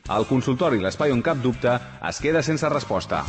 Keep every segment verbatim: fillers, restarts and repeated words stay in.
El consultori L'Espai on cap dubte es queda sense resposta.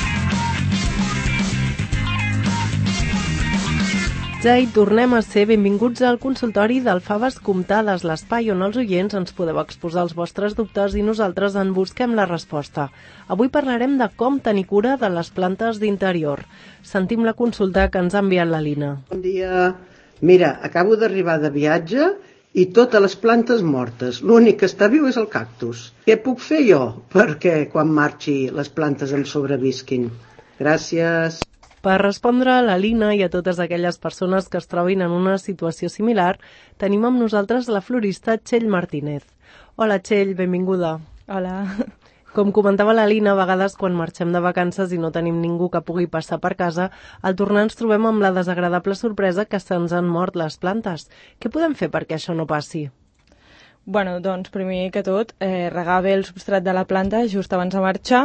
Ja hi tornem a ser. Benvinguts al consultori d'Alfaves Comptades, l'espai on els oients ens podeu exposar els vostres dubtes i nosaltres en busquem la resposta. Avui parlarem de com tenir cura de les plantes d'interior. Sentim la consulta que ens ha enviat la Lina. Bon dia. Mira, acabo d'arribar de viatge i totes les plantes mortes. L'únic que està viu és el cactus. Què puc fer jo perquè quan marxi les plantes em sobrevisquin? Gràcies. Per respondre a la Lina i a totes aquelles persones que es trobin en una situació similar, tenim amb nosaltres la florista Txell Martínez. Hola Txell, benvinguda. Hola. Com comentava la Lina, a vegades quan marxem de vacances i no tenim ningú que pugui passar per casa, al tornar ens trobem amb la desagradable sorpresa que se'ns han mort les plantes. Què podem fer perquè això no passi? Bueno, doncs primer que tot, eh, regar bé el substrat de la planta just abans de marxar,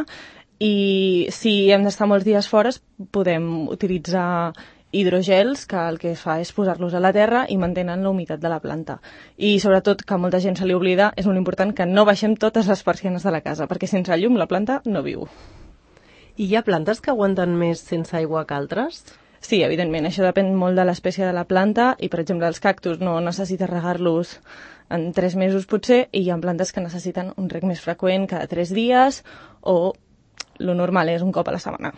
i si hem d'estar molts dies fora podem utilitzar hidrogels, que el que fa és posar-los a la terra i mantenen la humitat de la planta. I sobretot, que a molta gent se li oblida, és molt important que no baixem totes les persianes de la casa, perquè sense llum la planta no viu. I hi ha plantes que aguanten més sense aigua que altres? Sí, evidentment, això depèn molt de l'espècie de la planta i, per exemple, els cactus no necessites regar-los en tres mesos potser, i hi ha plantes que necessiten un reg més freqüent cada tres dies o lo normal és un cop a la setmana.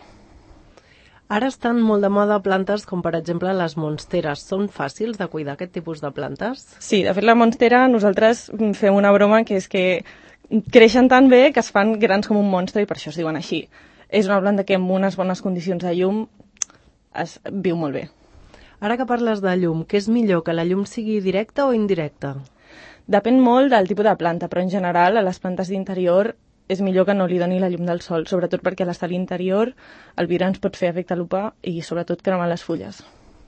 Ara estan molt de moda plantes com per exemple les monsteres. Són fàcils de cuidar aquest tipus de plantes? Sí, de fet la monstera nosaltres fem una broma que és que creixen tan bé que es fan grans com un monstre i per això es diuen així. És una planta que amb unes bones condicions de llum es viu molt bé. Ara que parles de llum, què és millor, que la llum sigui directa o indirecta? Depèn molt del tipus de planta, però en general a les plantes d'interior és millor que no li doni la llum del sol, sobretot perquè a l'estar a l'interior el vidre ens pot fer efecte lupa i sobretot cremar les fulles.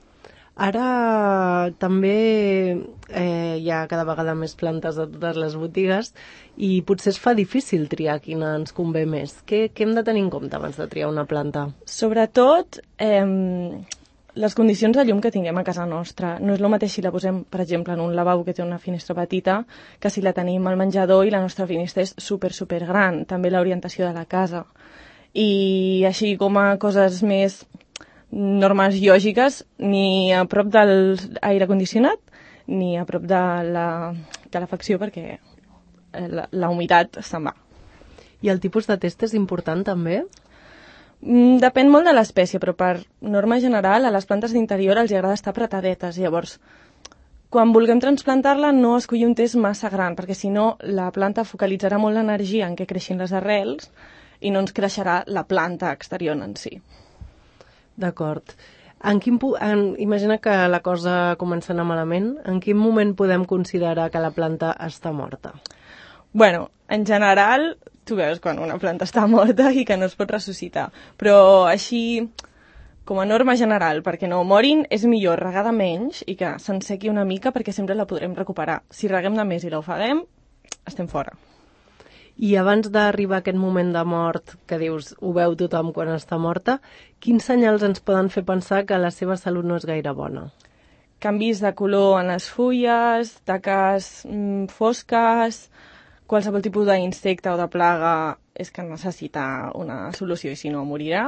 Ara també eh, hi ha cada vegada més plantes a totes les botigues i potser es fa difícil triar quina ens convé més. Què, què hem de tenir en compte abans de triar una planta? Sobretot eh, les condicions de llum que tinguem a casa nostra. No és el mateix si la posem, per exemple, en un lavabo que té una finestra petita que si la tenim al menjador i la nostra finestra és super, super gran. També l'orientació de la casa. I així com a coses més normes lògiques, ni a prop de l'aire condicionat ni a prop de la calefacció perquè la, la humitat se'n va. I el tipus de test és important també? Depèn molt de l'espècie, però per norma general a les plantes d'interior els agrada estar apretadetes. Llavors, quan vulguem transplantar-la no escollir un test massa gran, perquè si no la planta focalitzarà molt l'energia en què creixin les arrels i no ens creixerà la planta exterior en si. D'acord. En quin pu- en, imagina que la cosa comença a anar malament. En quin moment podem considerar que la planta està morta? Bueno, en general, tu veus quan una planta està morta i que no es pot ressuscitar. Però així, com a norma general, perquè no morin, és millor regar de menys i que s'ensequi una mica perquè sempre la podrem recuperar. Si reguem de més i l'ofeguem, estem fora. I abans d'arribar a aquest moment de mort, que dius, ho veu tothom quan està morta, quins senyals ens poden fer pensar que la seva salut no és gaire bona? Canvis de color en les fulles, taques mm, fosques, qualsevol tipus d'insecte o de plaga és que necessita una solució i si no morirà.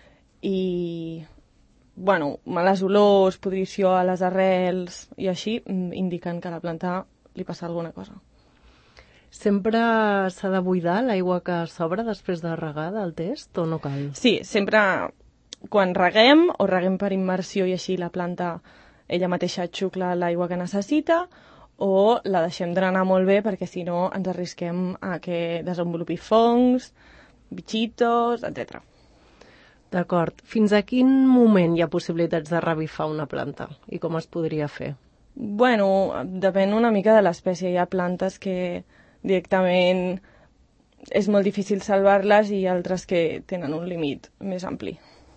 I, bueno, males olors, pudrició a les arrels i així indiquen que a la planta li passa alguna cosa. Sempre s'ha de buidar l'aigua que s'obre després de regar del test o no cal? Sí, sempre quan reguem o reguem per immersió i així la planta ella mateixa xucla l'aigua que necessita o la deixem drenar molt bé perquè si no ens arrisquem a que desenvolupi fongs, bitxitos, etcètera. D'acord. Fins a quin moment hi ha possibilitats de revifar una planta i com es podria fer? Bueno, depèn una mica de l'espècie. Hi ha plantes que directament és molt difícil salvar-les i altres que tenen un límit més ampli.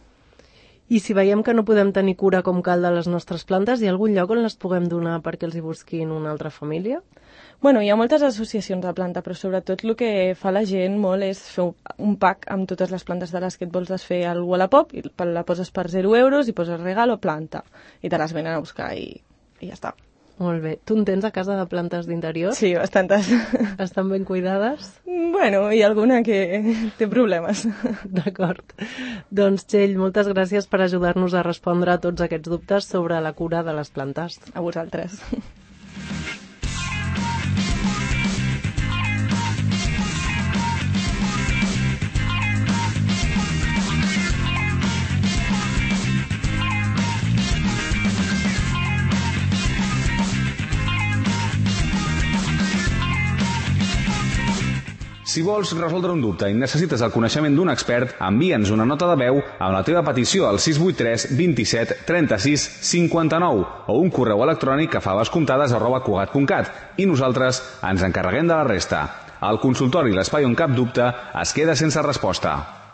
I si veiem que no podem tenir cura com cal de les nostres plantes, hi ha algun lloc on les puguem donar perquè els hi busquin una altra família? Bueno, hi ha moltes associacions de planta, però sobretot el que fa la gent molt és fer un pack amb totes les plantes de les que et vols desfer al Wallapop, i la poses per zero euros i poses regalo planta, i te les venen a buscar i, i ja està. Molt bé. Tu en tens a casa de plantes d'interior? Sí, bastantes. Estan ben cuidades? Bueno, hi ha alguna que té problemes. D'acord. Doncs, Txell, moltes gràcies per ajudar-nos a respondre a tots aquests dubtes sobre la cura de les plantes. A vosaltres. Si vols resoldre un dubte i necessites el coneixement d'un expert, envia'ns una nota de veu amb la teva petició al sis vuit tres, vint-i-set, trenta-sis, cinquanta-nou o un correu electrònic a favascomptades arroba cugat punt cat i nosaltres ens encarreguem de la resta. El consultori L'Espai on cap dubte es queda sense resposta.